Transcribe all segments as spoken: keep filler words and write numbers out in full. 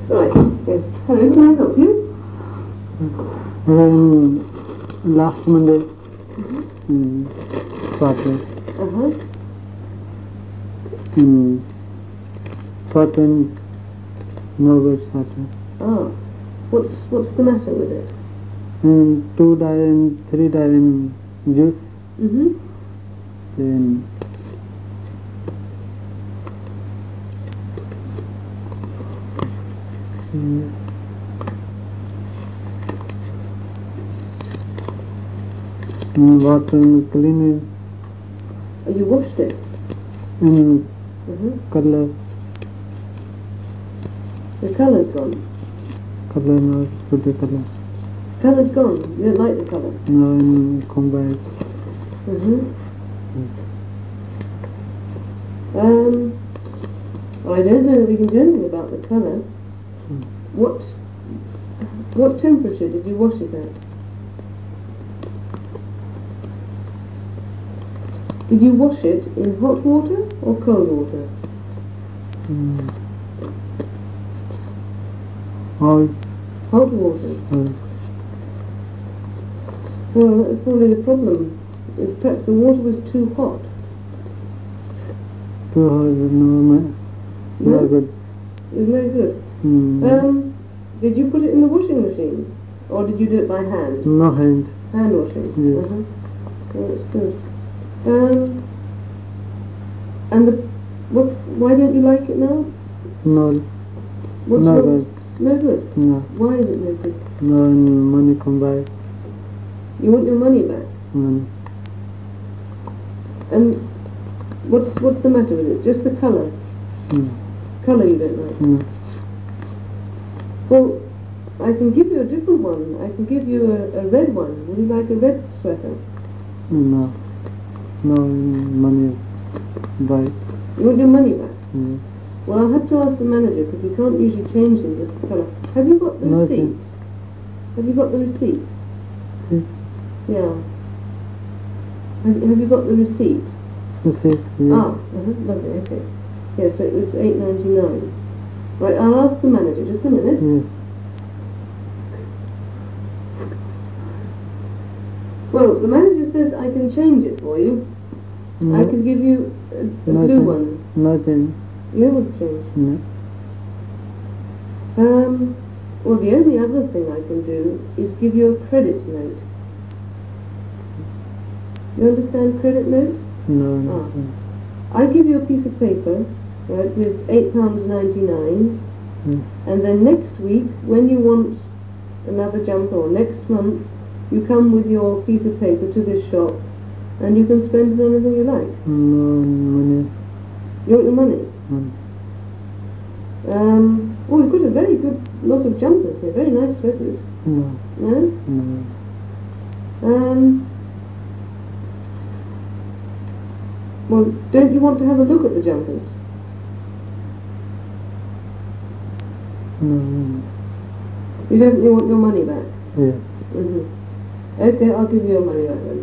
Right, yes. Hello, can I help you? Um, last Monday, Mm-hmm. um, started. Uh-huh. Um, started, no good started. Ah, what's what's the matter with it? Um, two diary, three diary juice. Mm-hmm. Then um, water cleaning. Oh, you washed it? Um, Mm-hmm. color, The colour's gone. color not good color. Colour's gone. You don't like the colour? No, um, come back. Mm-hmm. Yes. Um, well, I don't know that we can do anything about the colour. Mm. What what temperature did you wash it at? Did you wash it in hot water or cold water? Um, all, Hot water. all. Well, that's probably the problem. If perhaps the water was too hot. Too hard, no, no, No? no good. It was no good. Mm. Um, did you put it in the washing machine? Or did you do it by hand? No hand. Hand washing? Yes. Uh-huh. Well, that's good. Um, and the, what's, why don't you like it now? No, What's no wrong? good. No good? No, Why is it no good? no money come back. You want your money back? Money. And what's what's the matter with it? Just the colour? No, Colour you don't like? no. Well, I can give you a different one. I can give you a, a red one. Would you like a red sweater? No, no money buy. You want your money back? Yeah. Well, I'll have to ask the manager because we can't usually change them just the colour. Have you got the No, receipt? Have you got the receipt? See, Yeah. Have, have you got the receipt? six, yes. Ah, uh-huh, lovely, okay. Yes, so it was eight ninety-nine. Right, I'll ask the manager, just a minute. Yes. Well, the manager says I can change it for you. No, I can give you a, a no blue change. one. No change. You don't want to change? No. Um, well, the only other thing I can do is give you a credit note. You understand credit note? No, no. Ah. I give you a piece of paper, right, with eight pounds ninety-nine, Mm. and then next week, when you want another jumper, or next month, you come with your piece of paper to this shop, and you can spend it on anything you like. No money. You want your money? Mm. Um, oh, we've got a very good lot of jumpers here, very nice sweaters. No, No? no. Um, well, don't you want to have a look at the jumpers? No, no. You definitely want your money back? Yes. Mm-hmm. Okay, I'll give you your money back then.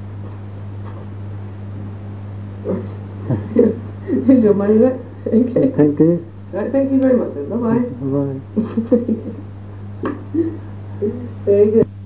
Here's your money back. Okay. Thank you. Right, thank you very much then. Bye-bye. Bye. Very good.